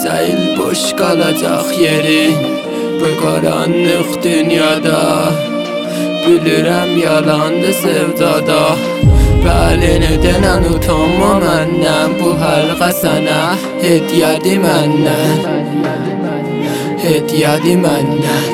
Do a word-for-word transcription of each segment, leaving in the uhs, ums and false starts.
değil boş kalacak yerin bu karanlık dünyada. Bilirəm yalandı sevdada, Bəlini denən utanma məndən, bu həlqə sənə hediyyədir məndən, hediyyədir məndən.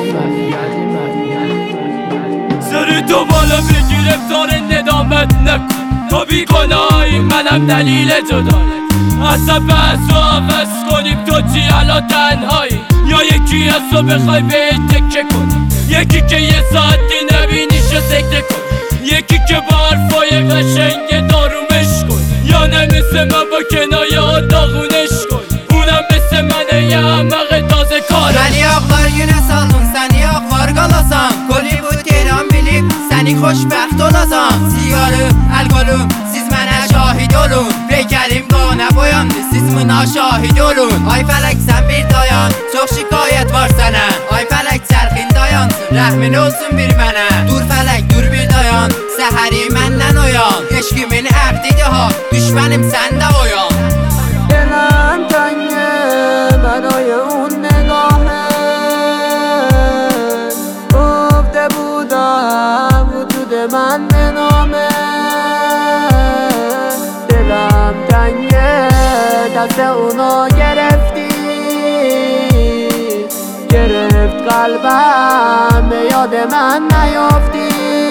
سری تو بالا بگیرم تار ندامت نکن، تو بی گناهی منم دلیل جدایی. اصلا بحث و عوض کنیم تو چی الان تنهایی، یا یکی از تو بخوای بهش تکه کنی، یکی که یه ساعتی نبینیشو سکته کن، یکی که با حرفای قشنگ دارومش کن، یا نه مثل من با کنایه داغونش کن. اونم مثل منه یه احمق تازه کاره. Məni ağlar günə saldın, səni ağlar qalasan, Hollywood Tehran bilib səni xoşbəxt olasan. Sigarım, alkolum, siz mənə şahid olun, Peykərim qana boyandı, siz buna şahid olun. Ay fələk sən bir dayan, çox şikayət var sənə, Ay fələk çərxin dayansın, rəhmin olsun bir mənə. Dur fələk dur bir dayan, səhəri məndən oyan, eşkimin əbdidir ha, düşmənim səndə oyan. دلم تنگه برای اون نگاهه، گفته بودم وجود من به نامه. دلم تنگه دست اونو گرفتی، گرفت قلبم به یاد من نیافتی.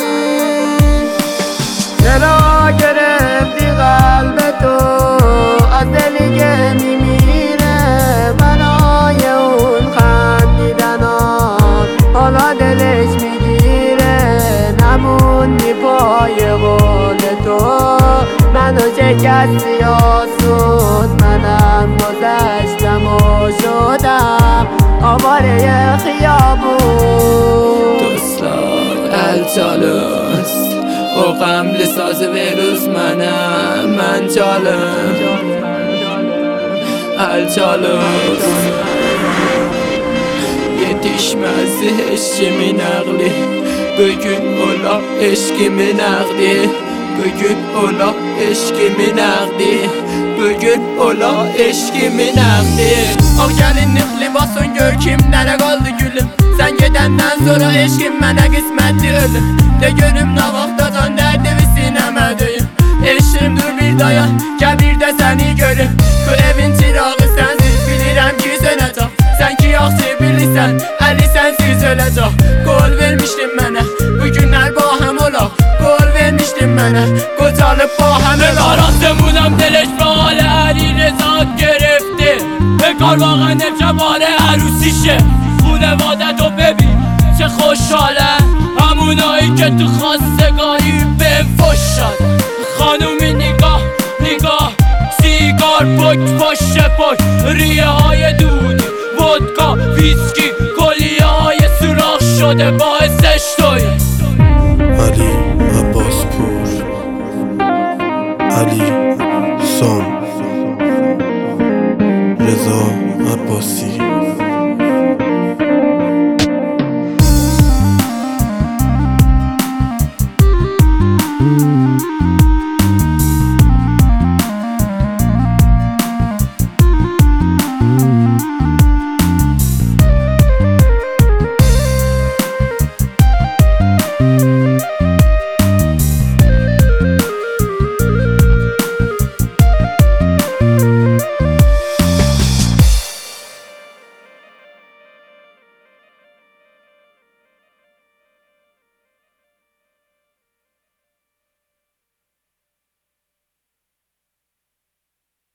چرا گرفتی قلب تو از دلی که میمیره، برای اون خندیدنات حالا دلش میگیره. نموندی پای قول تو، منو شکستی آسود، منم گذشتم و شدم آواره خیابون. Dostlar əlçalız, o qəmli sazı veruz mənə, mən calım əlçalız. Yetişməzdi heç kimin əqli, bugün ola eşkimin əqdi, bugün ola eşkimin əqdi, bugün ola eşkimin əqdi. Al gəlinlik libasın gör kimlərə qaldı gülüm, sən gedəndən sonra eşkim mənə qismətli ölüm. De görüm nə vaxtacan dərdimi sinəmə döyüm, eşkim dur bir dayan, gəl bir də səni görüm. Bu evin çirağı sənsiz bilirəm ki sönəcək, sən ki yaxşı bilirsən, əli sənsiz öləcək. Qol vermişdin mənə, bu günlər bahəm olaq, qol vermişdin mənə, qocalıb bahəm olaq. آسمونم دلش به حال علی رضا گرفته، به کار واقعا امشب حال عروسیشه. خونواده تو ببین چه خوشحاله، همونایی که تو خواستگاری بهم فش شدن. خانومی نگاه نگاه، سیگار پک پشت پک، ریه های دودی، ودکا، ویسکی، کلیه های سوراخ شده باعثش توی علی عباس پور، علی سام، رضا عباسی.